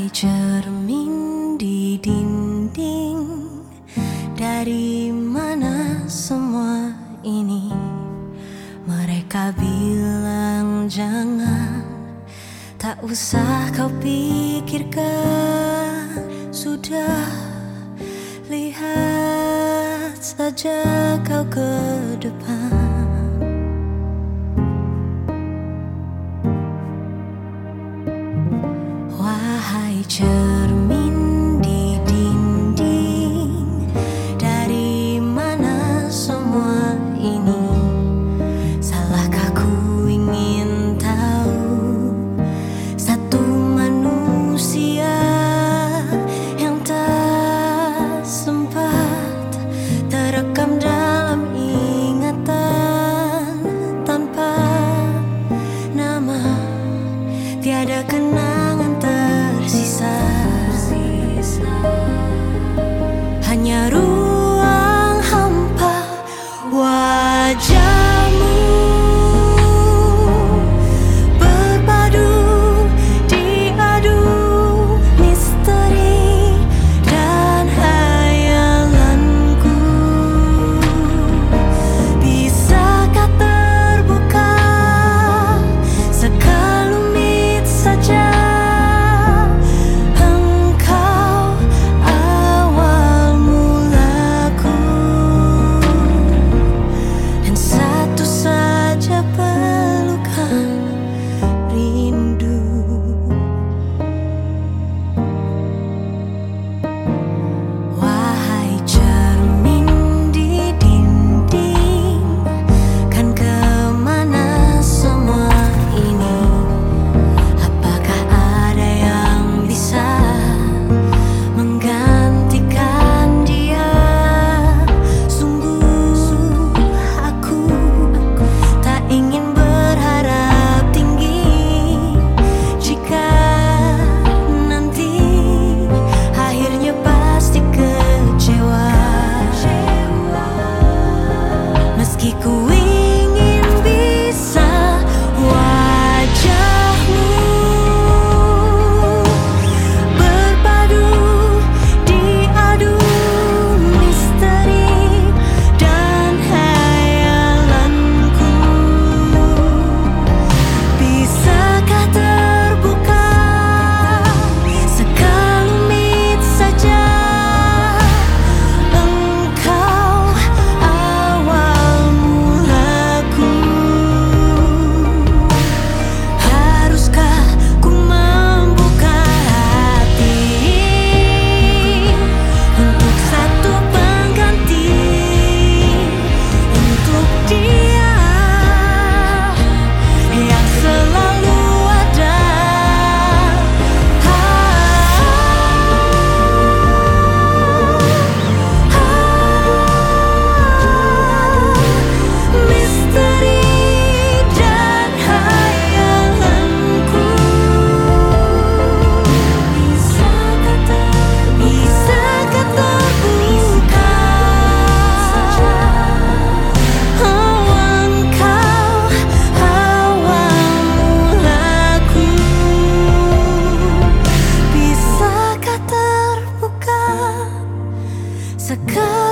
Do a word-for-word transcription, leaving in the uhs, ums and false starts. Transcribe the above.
Wahai cermin di dinding, dari mana semua ini? Mereka bilang jangan, tak usah kau pikirkan. Sudah, lihat saja kau ke depan. Wahai cermin di dinding, dari mana semua ini? Salahkah ku ingin tahu satu manusia yang tak sempat terekam dalam ingatan, tanpa nama, tiada kenangan tersisa. Hanya ruang hampa wajahmu berpadu diadu misteri dan hayalanku. Bisakah terbuka sekelumit saja? Ku ingin bisa wajahmu berpadu diadu misteri dan hayalanku. Bisakah terbuka sekelumit saja? Sekarang